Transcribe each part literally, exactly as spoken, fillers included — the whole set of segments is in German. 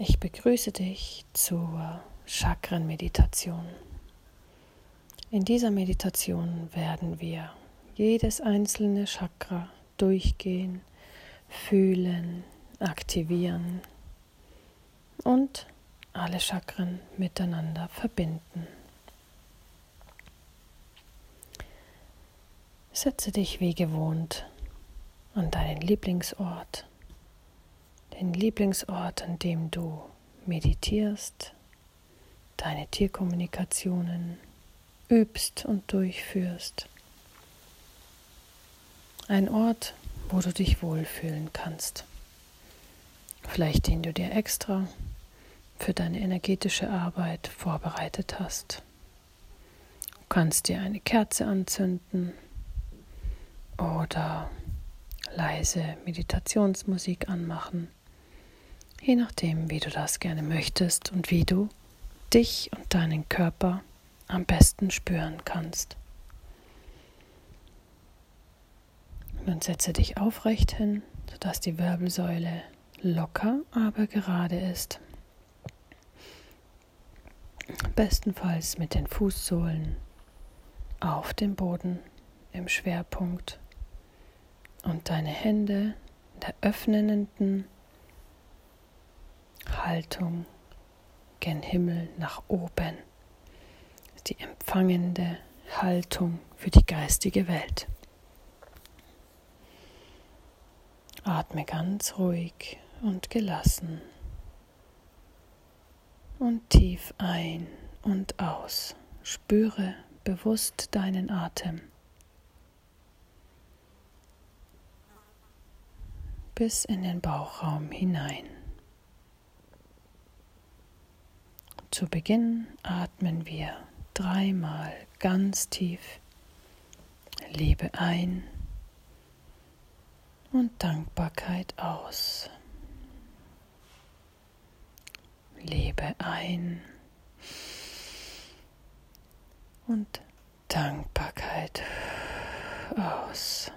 Ich begrüße dich zur Chakren-Meditation. In dieser Meditation werden wir jedes einzelne Chakra durchgehen, fühlen, aktivieren und alle Chakren miteinander verbinden. Setze dich wie gewohnt an deinen Lieblingsort, den Lieblingsort, an dem du meditierst, deine Tierkommunikationen übst und durchführst. Ein Ort, wo du dich wohlfühlen kannst. Vielleicht den du dir extra für deine energetische Arbeit vorbereitet hast. Du kannst dir eine Kerze anzünden oder leise Meditationsmusik anmachen, je nachdem, wie du das gerne möchtest und wie du dich und deinen Körper am besten spüren kannst. Nun setze dich aufrecht hin, sodass die Wirbelsäule locker, aber gerade ist. Bestenfalls mit den Fußsohlen auf dem Boden im Schwerpunkt und deine Hände in der öffnenden Haltung gen Himmel nach oben. Die empfangende Haltung für die geistige Welt. Atme ganz ruhig und gelassen und tief ein und aus. Spüre bewusst deinen Atem bis in den Bauchraum hinein. Zu Beginn atmen wir dreimal ganz tief Liebe ein und Dankbarkeit aus. Liebe ein und Dankbarkeit aus.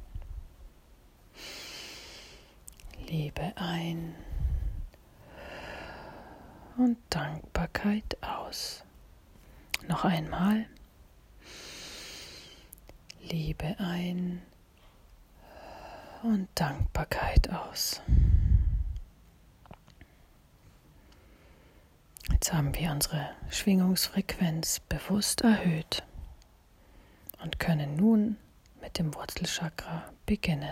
Liebe ein und Dankbarkeit aus. Noch einmal. Liebe ein und Dankbarkeit aus. Jetzt haben wir unsere Schwingungsfrequenz bewusst erhöht und können nun mit dem Wurzelchakra beginnen.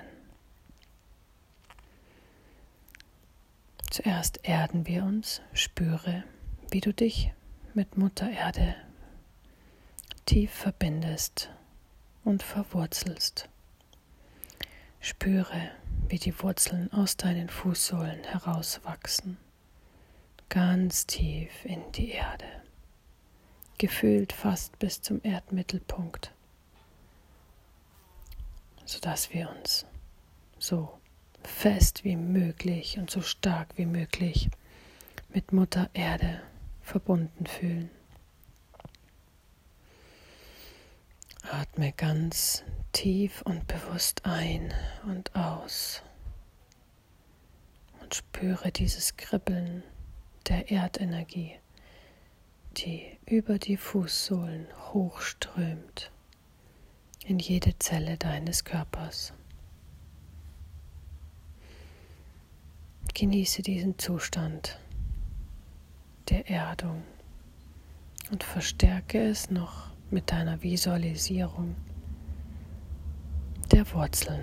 Zuerst erden wir uns, spüre, wie du dich mit Mutter Erde tief verbindest und verwurzelst. Spüre, wie die Wurzeln aus deinen Fußsohlen herauswachsen, ganz tief in die Erde, gefühlt fast bis zum Erdmittelpunkt, sodass wir uns so fest wie möglich und so stark wie möglich mit Mutter Erde verbunden fühlen. Atme ganz tief und bewusst ein und aus und spüre dieses Kribbeln der Erdenergie, die über die Fußsohlen hochströmt in jede Zelle deines Körpers. Genieße diesen Zustand der Erdung und verstärke es noch mit deiner Visualisierung der Wurzeln.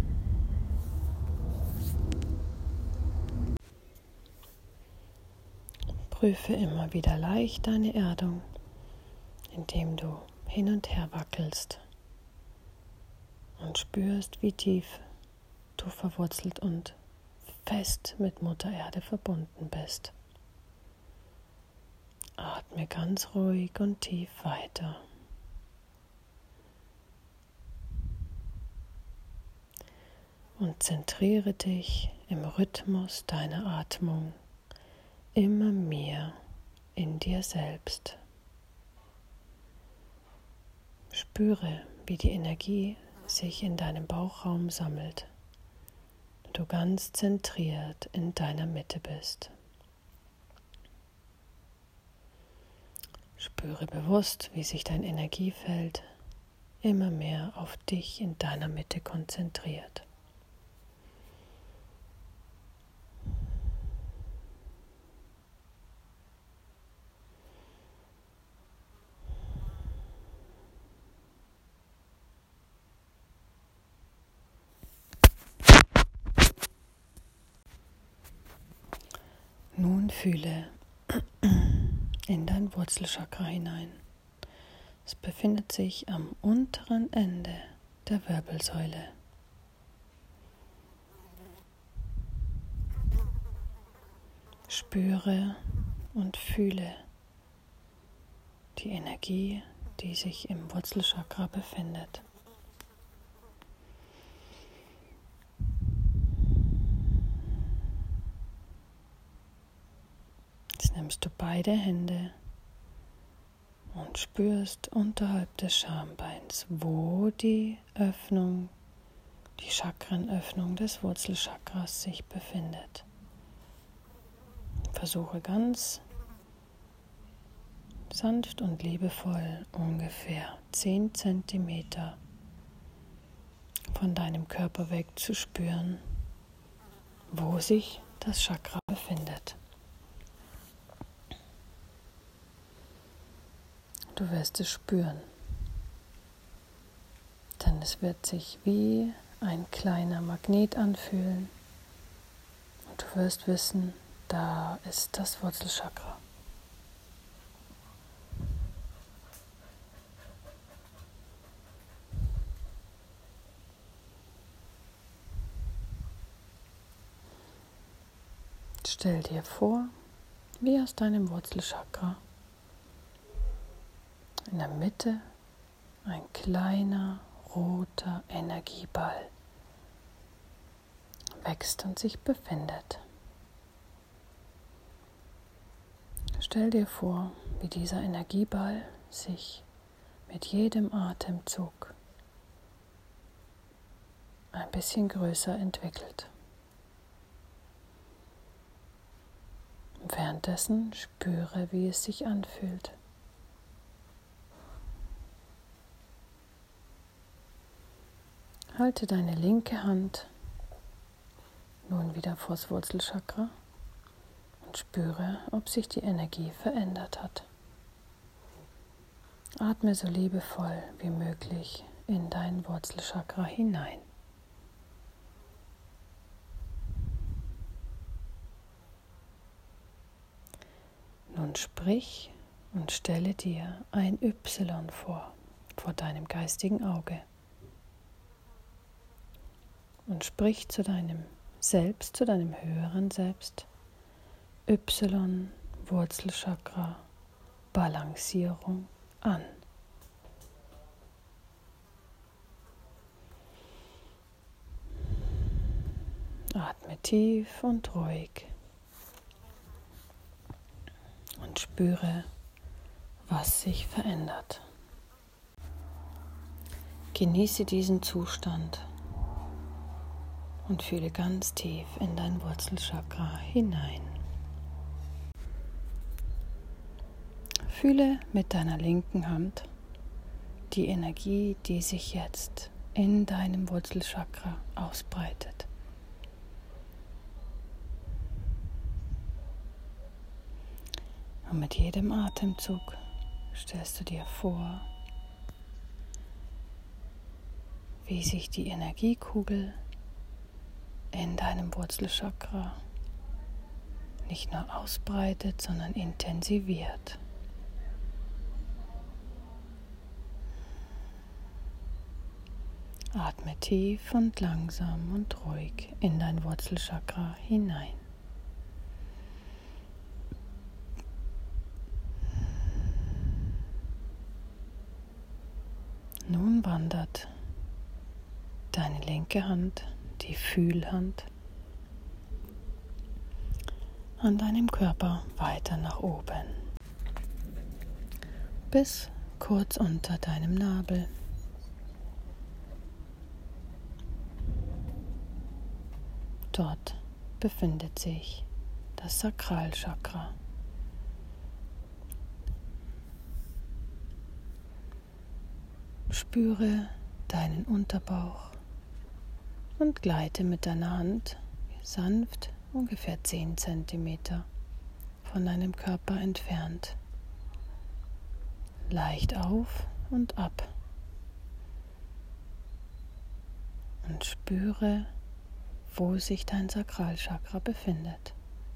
Prüfe immer wieder leicht deine Erdung, indem du hin und her wackelst und spürst, wie tief du verwurzelt und fest mit Mutter Erde verbunden bist. Atme ganz ruhig und tief weiter. Und zentriere dich im Rhythmus deiner Atmung immer mehr in dir selbst. Spüre, wie die Energie sich in deinem Bauchraum sammelt und du ganz zentriert in deiner Mitte bist. Spüre bewusst, wie sich dein Energiefeld immer mehr auf dich in deiner Mitte konzentriert. Nun fühle in dein Wurzelchakra hinein. Es befindet sich am unteren Ende der Wirbelsäule. Spüre und fühle die Energie, die sich im Wurzelchakra befindet. Jetzt nimmst du beide Hände und spürst unterhalb des Schambeins, wo die Öffnung, die Chakrenöffnung des Wurzelchakras sich befindet. Versuche ganz sanft und liebevoll ungefähr zehn Zentimeter von deinem Körper weg zu spüren, wo sich das Chakra befindet. Du wirst es spüren, denn es wird sich wie ein kleiner Magnet anfühlen und du wirst wissen, da ist das Wurzelchakra. Stell dir vor, wie aus deinem Wurzelchakra in der Mitte ein kleiner roter Energieball wächst und sich befindet. Stell dir vor, wie dieser Energieball sich mit jedem Atemzug ein bisschen größer entwickelt. Währenddessen spüre, wie es sich anfühlt. Halte deine linke Hand nun wieder vors Wurzelchakra und spüre, ob sich die Energie verändert hat. Atme so liebevoll wie möglich in dein Wurzelchakra hinein. Nun sprich und stelle dir ein Y vor, vor deinem geistigen Auge. Und sprich zu deinem Selbst, zu deinem höheren Selbst, Y, Wurzelchakra, Balancierung an. Atme tief und ruhig und spüre, was sich verändert. Genieße diesen Zustand und fühle ganz tief in dein Wurzelchakra hinein. Fühle mit deiner linken Hand die Energie, die sich jetzt in deinem Wurzelchakra ausbreitet. Und mit jedem Atemzug stellst du dir vor, wie sich die Energiekugel in deinem Wurzelchakra nicht nur ausbreitet, sondern intensiviert. Atme tief und langsam und ruhig in dein Wurzelchakra hinein. Nun wandert deine linke Hand, die Fühlhand, an deinem Körper weiter nach oben, bis kurz unter deinem Nabel. Dort befindet sich das Sakralchakra. Spüre deinen Unterbauch und gleite mit deiner Hand sanft ungefähr zehn Zentimeter von deinem Körper entfernt, leicht auf und ab und spüre, wo sich dein Sakralchakra befindet.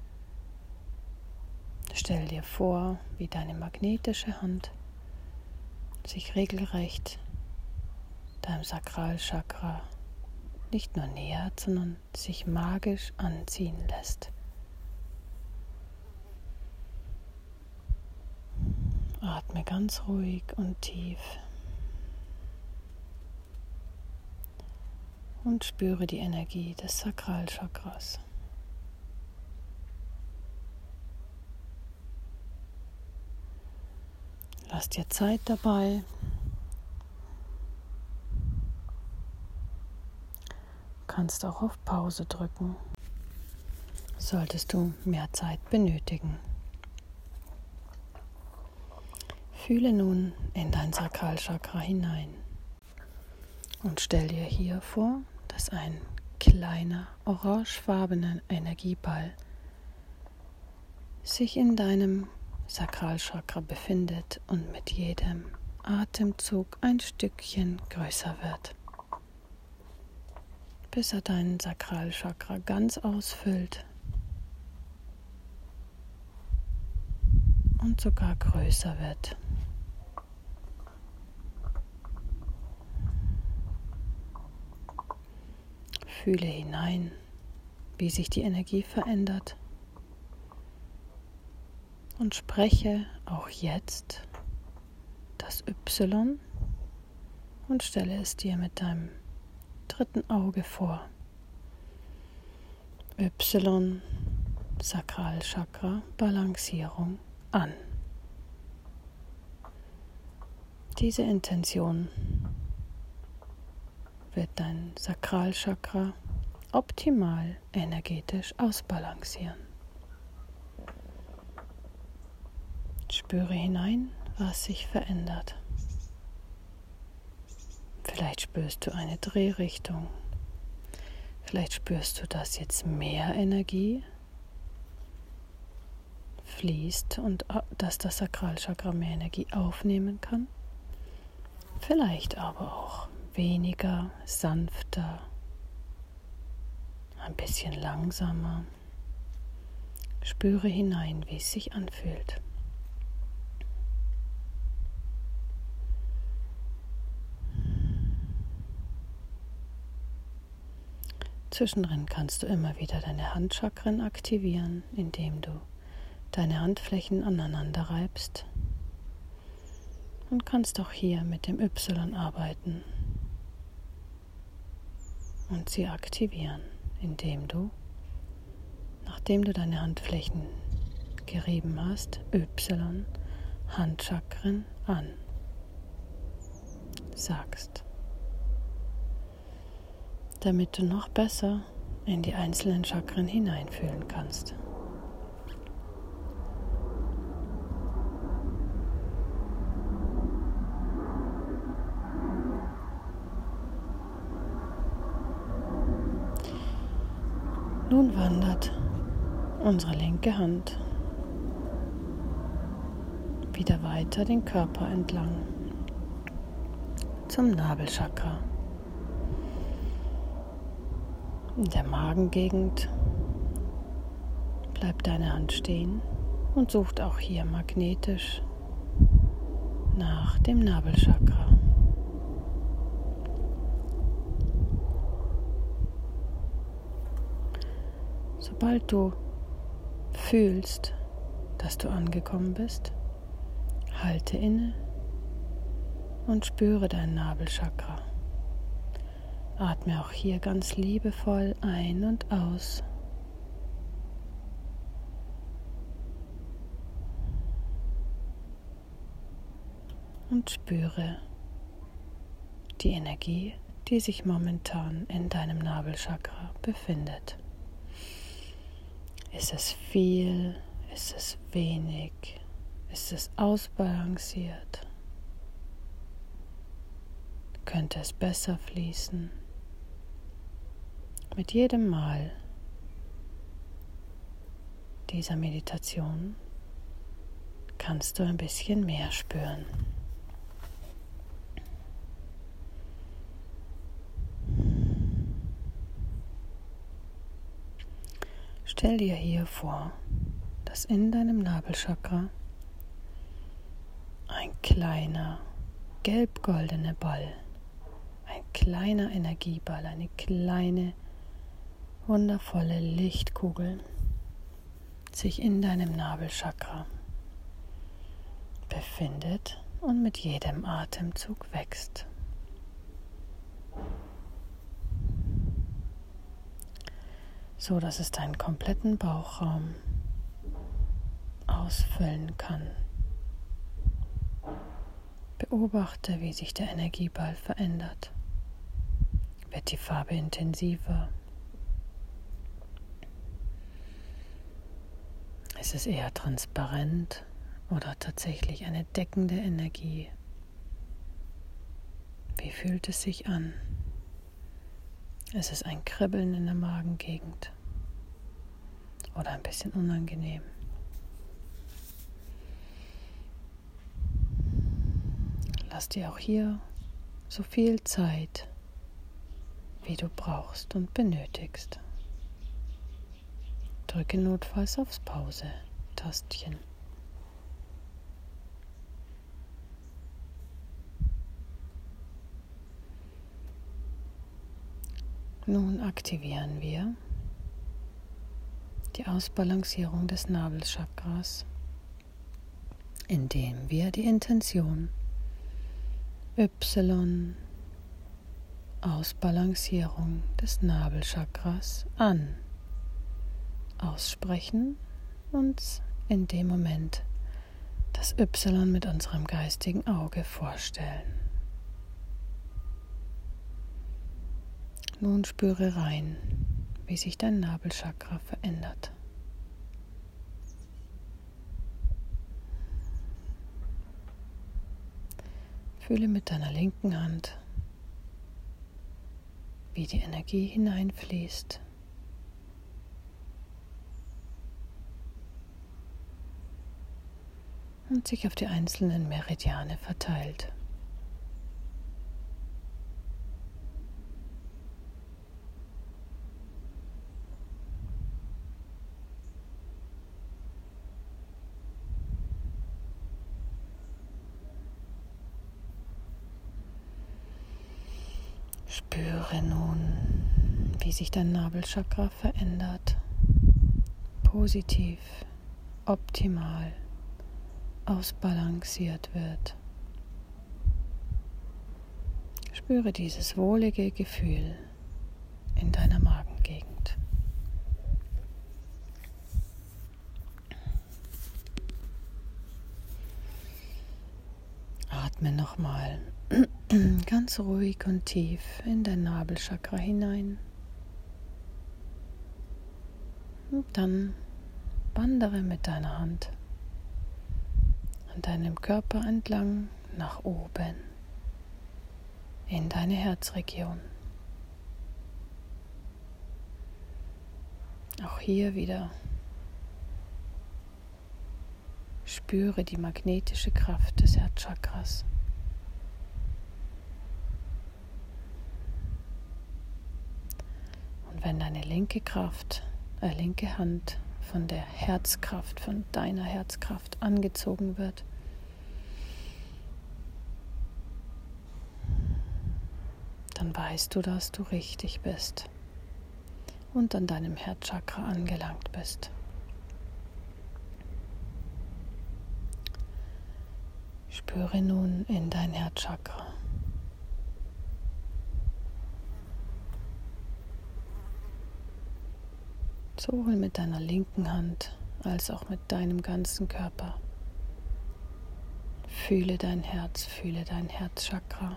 Stell dir vor, wie deine magnetische Hand sich regelrecht deinem Sakralchakra nicht nur nähert, sondern sich magisch anziehen lässt. Atme ganz ruhig und tief und spüre die Energie des Sakralchakras. Lass dir Zeit dabei. Du kannst auch auf Pause drücken, solltest du mehr Zeit benötigen. Fühle nun in dein Sakralchakra hinein und stell dir hier vor, dass ein kleiner orangefarbener Energieball sich in deinem Sakralchakra befindet und mit jedem Atemzug ein Stückchen größer wird, bis er dein Sakralchakra ganz ausfüllt und sogar größer wird. Fühle hinein, wie sich die Energie verändert und spreche auch jetzt das Y und stelle es dir mit deinem dritten Auge vor. Y, Sakralchakra, Balancierung an. Diese Intention wird dein Sakralchakra optimal energetisch ausbalancieren. Spüre hinein, was sich verändert. Vielleicht spürst du eine Drehrichtung. Vielleicht spürst du, dass jetzt mehr Energie fließt und dass das Sakralchakra mehr Energie aufnehmen kann. Vielleicht aber auch weniger, sanfter, ein bisschen langsamer. Spüre hinein, wie es sich anfühlt. Zwischendrin kannst du immer wieder deine Handchakren aktivieren, indem du deine Handflächen aneinander reibst und kannst auch hier mit dem Y arbeiten und sie aktivieren, indem du, nachdem du deine Handflächen gerieben hast, Y, Handchakren an sagst, damit du noch besser in die einzelnen Chakren hineinfühlen kannst. Nun wandert unsere linke Hand wieder weiter den Körper entlang zum Nabelchakra. In der Magengegend bleibt deine Hand stehen und sucht auch hier magnetisch nach dem Nabelchakra. Sobald du fühlst, dass du angekommen bist, halte inne und spüre dein Nabelchakra. Atme auch hier ganz liebevoll ein und aus. Und spüre die Energie, die sich momentan in deinem Nabelchakra befindet. Ist es viel? Ist es wenig? Ist es ausbalanciert? könnte es besser fließen. Mit jedem Mal dieser Meditation kannst du ein bisschen mehr spüren. Stell dir hier vor, dass in deinem Nabelchakra ein kleiner gelb-goldener Ball, ein kleiner Energieball, eine kleine wundervolle Lichtkugel sich in deinem Nabelchakra befindet und mit jedem Atemzug wächst. So dass es deinen kompletten Bauchraum ausfüllen kann. Beobachte, wie sich der Energieball verändert. Wird die Farbe intensiver? Ist es eher transparent oder tatsächlich eine deckende Energie? Wie fühlt es sich an? Ist es ein Kribbeln in der Magengegend oder ein bisschen unangenehm? Lass dir auch hier so viel Zeit, wie du brauchst und benötigst. Drücke notfalls aufs Pause-Tastchen. Nun aktivieren wir die Ausbalancierung des Nabelchakras, indem wir die Intention Y, Ausbalancierung des Nabelchakras an, aussprechen und in dem Moment das Y mit unserem geistigen Auge vorstellen. Nun spüre rein, wie sich dein Nabelchakra verändert. Fühle mit deiner linken Hand, wie die Energie hineinfließt. Und sich auf die einzelnen Meridiane verteilt. Spüre nun, wie sich dein Nabelchakra verändert, positiv, optimal, ausbalanciert wird. Spüre dieses wohlige Gefühl in deiner Magengegend. Atme nochmal ganz ruhig und tief in dein Nabelchakra hinein. Und dann wandere mit deiner Hand an deinem Körper entlang nach oben in deine Herzregion. Auch hier wieder spüre die magnetische Kraft des Herzchakras. Und wenn deine linke Kraft, äh, linke Hand von der Herzkraft, von deiner Herzkraft angezogen wird, dann weißt du, dass du richtig bist und an deinem Herzchakra angelangt bist. Spüre nun in dein Herzchakra. Sowohl mit deiner linken Hand als auch mit deinem ganzen Körper. Fühle dein Herz, fühle dein Herzchakra.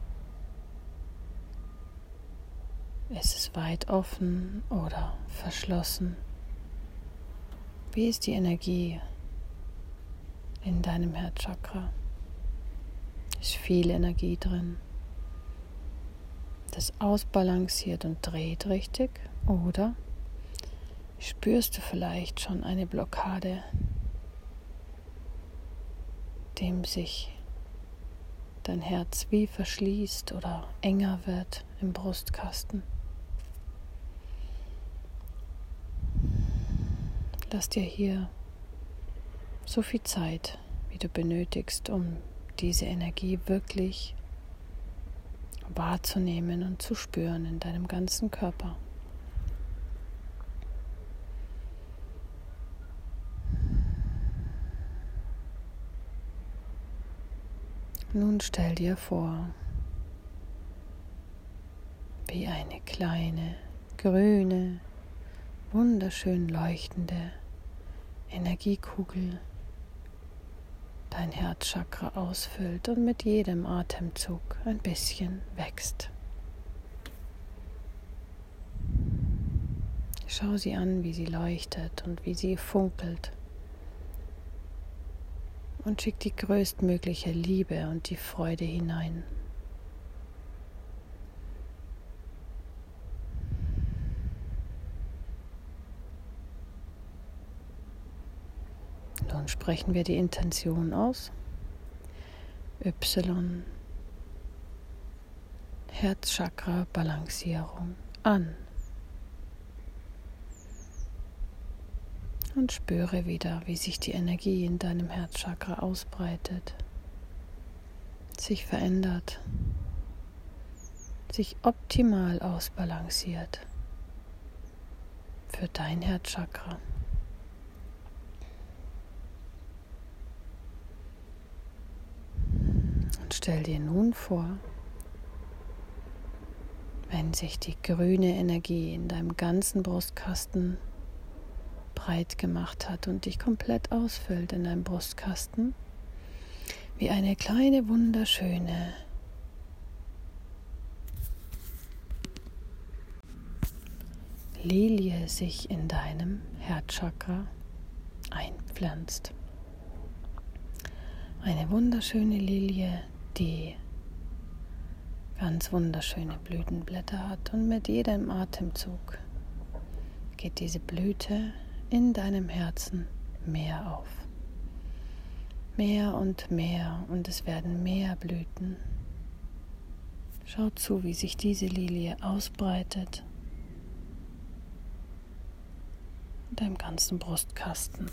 Ist es weit offen oder verschlossen? Wie ist die Energie in deinem Herzchakra? Ist viel Energie drin das ausbalanciert und dreht richtig, oder spürst du vielleicht schon eine Blockade, dem sich dein Herz wie verschließt oder enger wird im Brustkasten. Lass dir hier so viel Zeit, wie du benötigst, um diese Energie wirklich wahrzunehmen und zu spüren in deinem ganzen Körper. Nun stell dir vor, wie eine kleine, grüne, wunderschön leuchtende Energiekugel dein Herzchakra ausfüllt und mit jedem Atemzug ein bisschen wächst. Schau sie an, wie sie leuchtet und wie sie funkelt. Und schick die größtmögliche Liebe und die Freude hinein. Nun sprechen wir die Intention aus. Y. Herzchakra Balancierung an. Und spüre wieder, wie sich die Energie in deinem Herzchakra ausbreitet, sich verändert, sich optimal ausbalanciert für dein Herzchakra. Und stell dir nun vor, wenn sich die grüne Energie in deinem ganzen Brustkasten breit gemacht hat und dich komplett ausfüllt in deinem Brustkasten, wie eine kleine, wunderschöne Lilie sich in deinem Herzchakra einpflanzt. Eine wunderschöne Lilie, die ganz wunderschöne Blütenblätter hat, und mit jedem Atemzug geht diese Blüte in deinem Herzen mehr auf. Mehr und mehr, und es werden mehr Blüten. Schau zu, wie sich diese Lilie ausbreitet in deinem ganzen Brustkasten.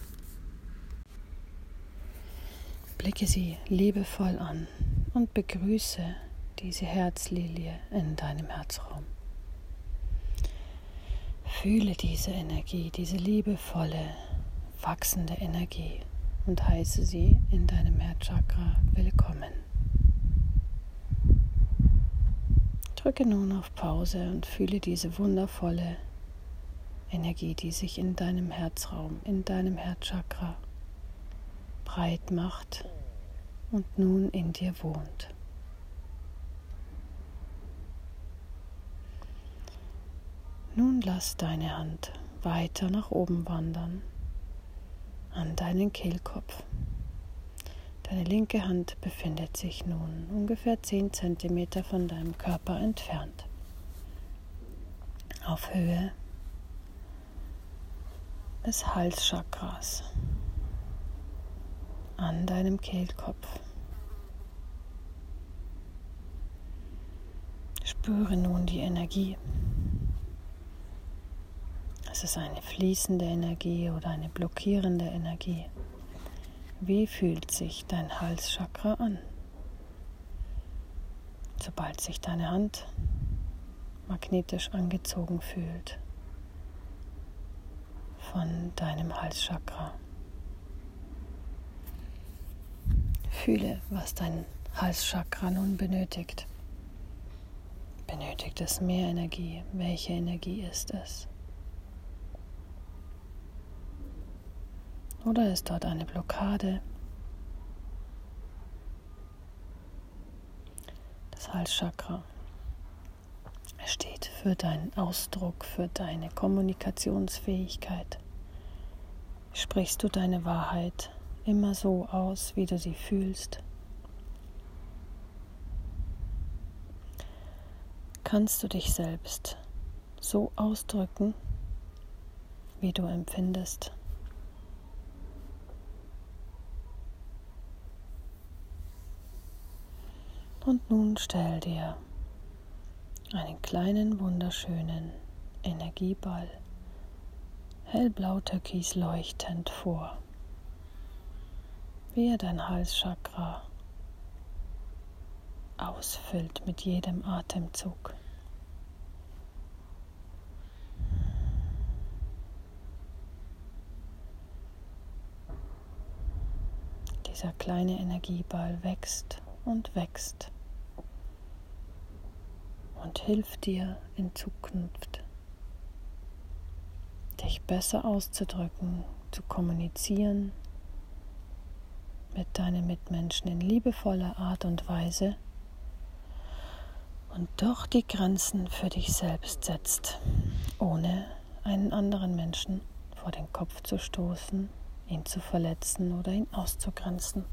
Blicke sie liebevoll an und begrüße diese Herzlilie in deinem Herzraum. Fühle diese Energie, diese liebevolle, wachsende Energie und heiße sie in deinem Herzchakra willkommen. Drücke nun auf Pause und fühle diese wundervolle Energie, die sich in deinem Herzraum, in deinem Herzchakra breit macht und nun in dir wohnt. Nun lass deine Hand weiter nach oben wandern, an deinen Kehlkopf. Deine linke Hand befindet sich nun ungefähr zehn Zentimeter von deinem Körper entfernt, auf Höhe des Halschakras, an deinem Kehlkopf. Spüre nun die Energie. Es ist eine fließende Energie oder eine blockierende Energie. Wie fühlt sich dein Halschakra an, sobald sich deine Hand magnetisch angezogen fühlt von deinem Halschakra? Fühle, was dein Halschakra nun benötigt. Benötigt es mehr Energie? Welche Energie ist es? Oder ist dort eine Blockade? Das Halschakra steht für deinen Ausdruck, für deine Kommunikationsfähigkeit. Sprichst du deine Wahrheit immer so aus, wie du sie fühlst? kannst du dich selbst so ausdrücken, wie du empfindest. Und nun stell dir einen kleinen, wunderschönen Energieball, hellblau türkis leuchtend vor, wie er dein Halschakra ausfüllt mit jedem Atemzug. Dieser kleine Energieball wächst und wächst und hilft dir in Zukunft, dich besser auszudrücken, zu kommunizieren mit deinen Mitmenschen in liebevoller Art und Weise und doch die Grenzen für dich selbst setzt, ohne einen anderen Menschen vor den Kopf zu stoßen, ihn zu verletzen oder ihn auszugrenzen.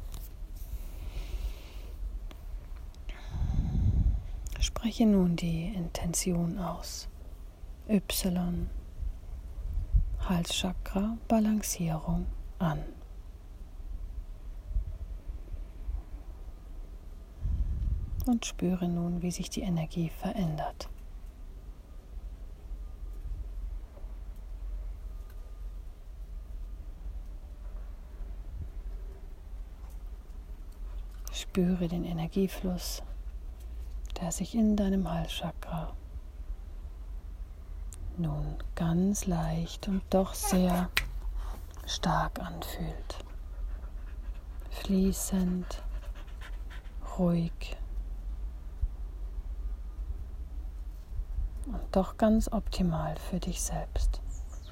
Spreche nun die Intention aus. Y. Halschakra Balancierung an. Und spüre nun, wie sich die Energie verändert. Spüre den Energiefluss, der sich in deinem Halschakra nun ganz leicht und doch sehr stark anfühlt. Fließend, ruhig und doch ganz optimal für dich selbst.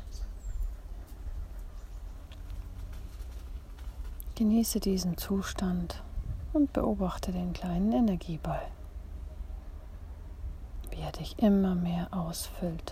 Genieße diesen Zustand und beobachte den kleinen Energieball, wie er dich immer mehr ausfüllt.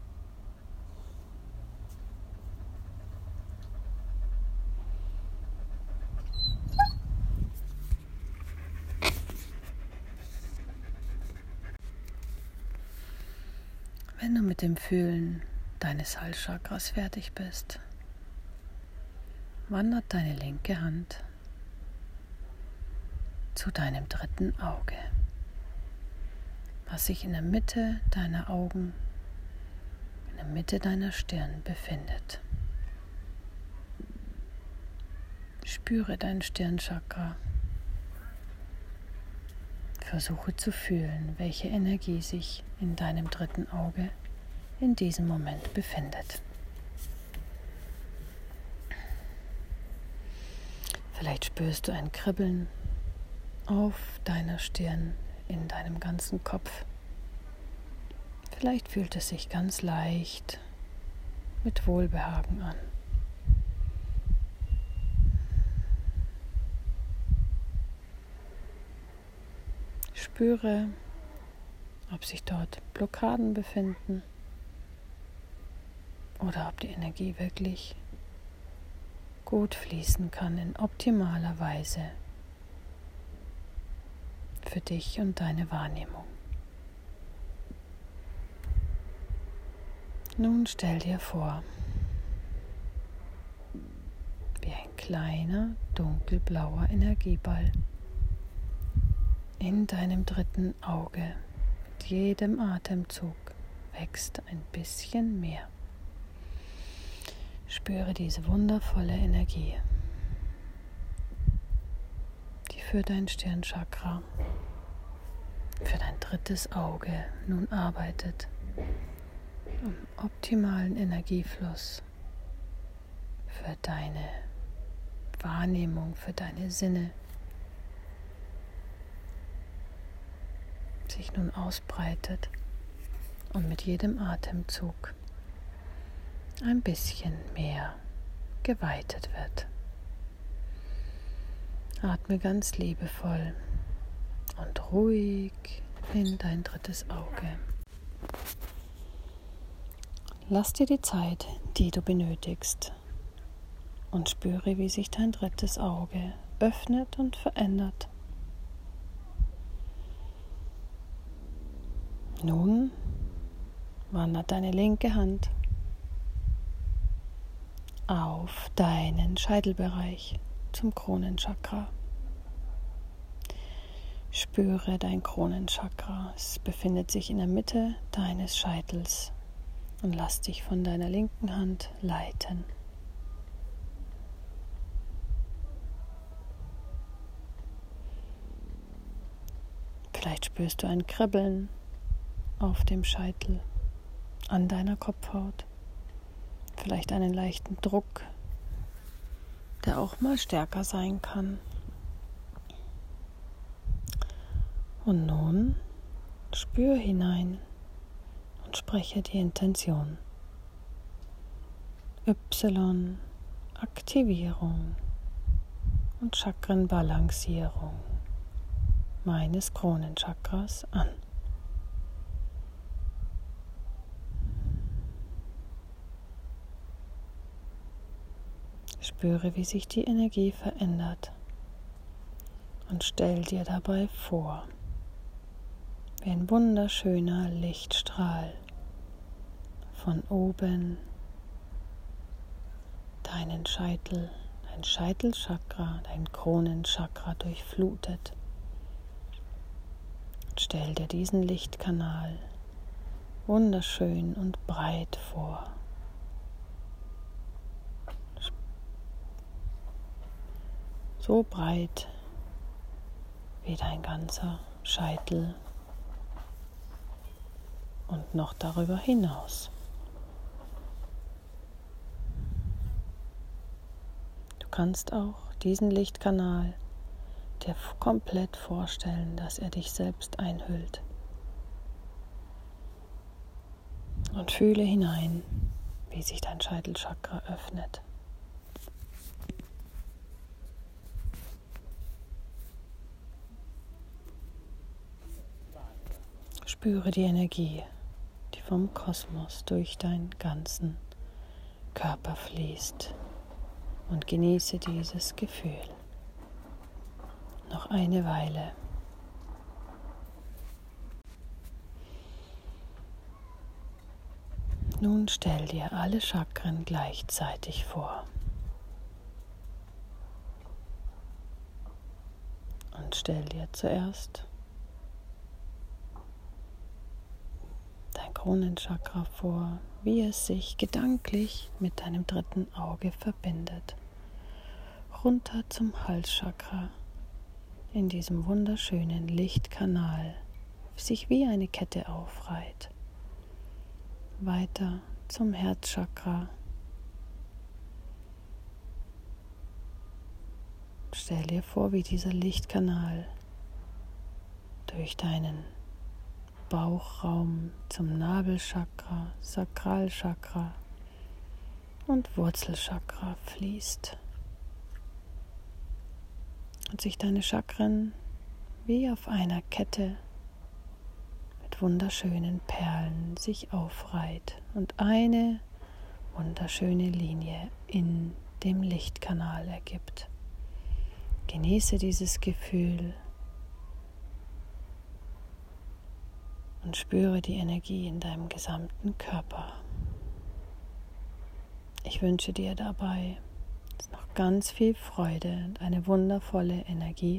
Wenn du mit dem Fühlen deines Halschakras fertig bist, wandert deine linke Hand zu deinem dritten Auge, was sich in der Mitte deiner Augen, in der Mitte deiner Stirn befindet. Spüre dein Stirnchakra. Versuche zu fühlen, welche Energie sich in deinem dritten Auge in diesem Moment befindet. Vielleicht spürst du ein Kribbeln auf deiner Stirn, in deinem ganzen Kopf. Vielleicht fühlt es sich ganz leicht mit Wohlbehagen an. Spüre, ob sich dort Blockaden befinden oder ob die Energie wirklich gut fließen kann in optimaler Weise für dich und deine Wahrnehmung. Nun stell dir vor, wie ein kleiner, dunkelblauer Energieball in deinem dritten Auge mit jedem Atemzug wächst ein bisschen mehr. Spüre diese wundervolle Energie, die für dein Stirnchakra, für dein drittes Auge nun arbeitet, um optimalen Energiefluss für deine Wahrnehmung, für deine Sinne sich nun ausbreitet und mit jedem Atemzug ein bisschen mehr geweitet wird. Atme ganz liebevoll und ruhig in dein drittes Auge. Lass dir die Zeit, die du benötigst, und spüre, wie sich dein drittes Auge öffnet und verändert. Nun wandert deine linke Hand auf deinen Scheitelbereich zum Kronenchakra. Spüre dein Kronenchakra. Es befindet sich in der Mitte deines Scheitels und lass dich von deiner linken Hand leiten. Vielleicht spürst du ein Kribbeln auf dem Scheitel, an deiner Kopfhaut. Vielleicht einen leichten Druck, der auch mal stärker sein kann. Und nun spür hinein und spreche die Intention. Y, Aktivierung und Chakrenbalancierung meines Kronenchakras an. Spüre, wie sich die Energie verändert und stell dir dabei vor, wie ein wunderschöner Lichtstrahl von oben deinen Scheitel, dein Scheitelchakra, dein Kronenchakra durchflutet. Stell dir diesen Lichtkanal wunderschön und breit vor. So breit wie dein ganzer Scheitel und noch darüber hinaus. Du kannst auch diesen Lichtkanal dir komplett vorstellen, dass er dich selbst einhüllt. Und fühle hinein, wie sich dein Scheitelchakra öffnet. Spüre die Energie, die vom Kosmos durch deinen ganzen Körper fließt und genieße dieses Gefühl. Noch eine Weile. Nun stell dir alle Chakren gleichzeitig vor. Und stell dir zuerst dein Kronenchakra vor, wie es sich gedanklich mit deinem dritten Auge verbindet. Runter zum Halschakra, in diesem wunderschönen Lichtkanal, sich wie eine Kette aufreiht. Weiter zum Herzchakra. Stell dir vor, wie dieser Lichtkanal durch deinen Bauchraum zum Nabelchakra, Sakralchakra und Wurzelchakra fließt und sich deine Chakren wie auf einer Kette mit wunderschönen Perlen sich aufreiht und eine wunderschöne Linie in dem Lichtkanal ergibt. Genieße dieses Gefühl und spüre die Energie in deinem gesamten Körper. Ich wünsche dir dabei noch ganz viel Freude und eine wundervolle Energie.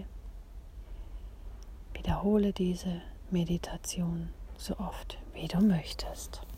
Wiederhole diese Meditation so oft, wie du möchtest.